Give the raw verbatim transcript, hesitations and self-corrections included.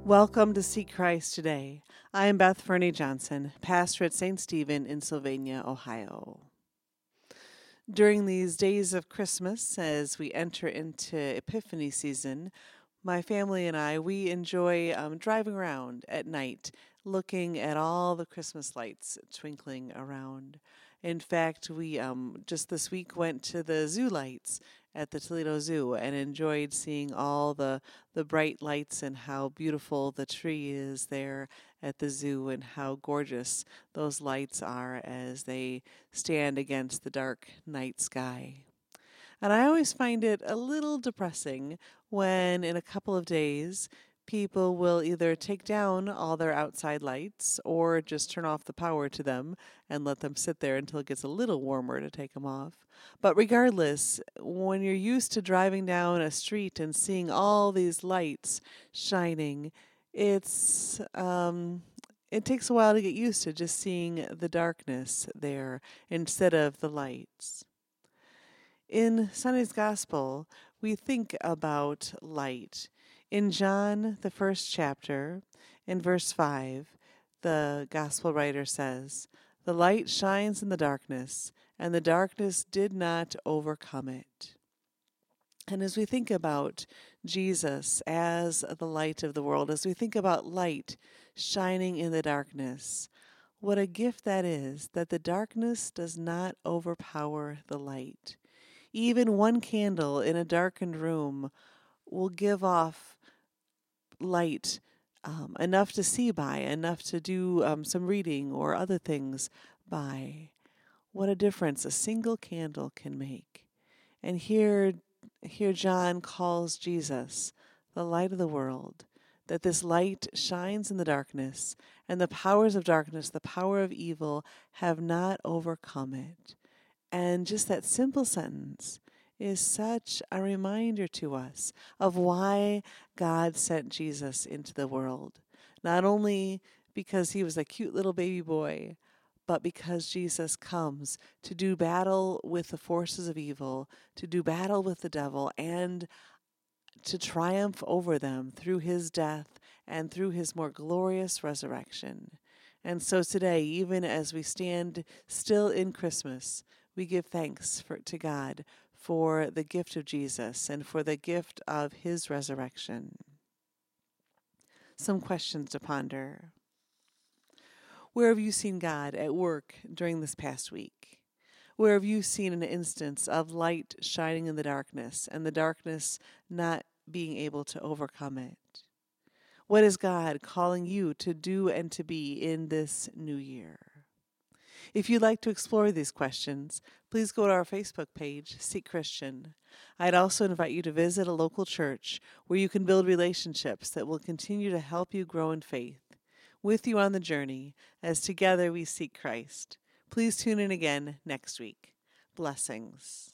Welcome to Seek Christ Today. I am Beth Fernie Johnson, pastor at Saint Stephen in Sylvania, Ohio. During these days of Christmas, as we enter into Epiphany season, my family and I, we enjoy um, driving around at night, looking at all the Christmas lights twinkling around. In fact, we um, just this week went to the zoo lights at the Toledo Zoo and enjoyed seeing all the, the bright lights and how beautiful the tree is there at the zoo and how gorgeous those lights are as they stand against the dark night sky. And I always find it a little depressing when in a couple of days people will either take down all their outside lights or just turn off the power to them and let them sit there until it gets a little warmer to take them off. But regardless, when you're used to driving down a street and seeing all these lights shining, it's um, it takes a while to get used to just seeing the darkness there instead of the lights. In Sunday's Gospel, we think about light. In John, the first chapter, in verse five, the Gospel writer says, "The light shines in the darkness, and the darkness did not overcome it." And as we think about Jesus as the light of the world, as we think about light shining in the darkness, what a gift that is, that the darkness does not overpower the light. Even one candle in a darkened room will give off light um, enough to see by, enough to do um, some reading or other things by. What a difference a single candle can make. And here, here John calls Jesus the light of the world, that this light shines in the darkness, and the powers of darkness, the power of evil, have not overcome it. And just that simple sentence is such a reminder to us of why God sent Jesus into the world. Not only because he was a cute little baby boy, but because Jesus comes to do battle with the forces of evil, to do battle with the devil, and to triumph over them through his death and through his more glorious resurrection. And so today, even as we stand still in Christmas, we give thanks for, to God for the gift of Jesus and for the gift of his resurrection. Some questions to ponder. Where have you seen God at work during this past week? Where have you seen an instance of light shining in the darkness and the darkness not being able to overcome it? What is God calling you to do and to be in this new year? If you'd like to explore these questions, please go to our Facebook page, Seek Christian. I'd also invite you to visit a local church where you can build relationships that will continue to help you grow in faith. With you on the journey, as together we seek Christ. Please tune in again next week. Blessings.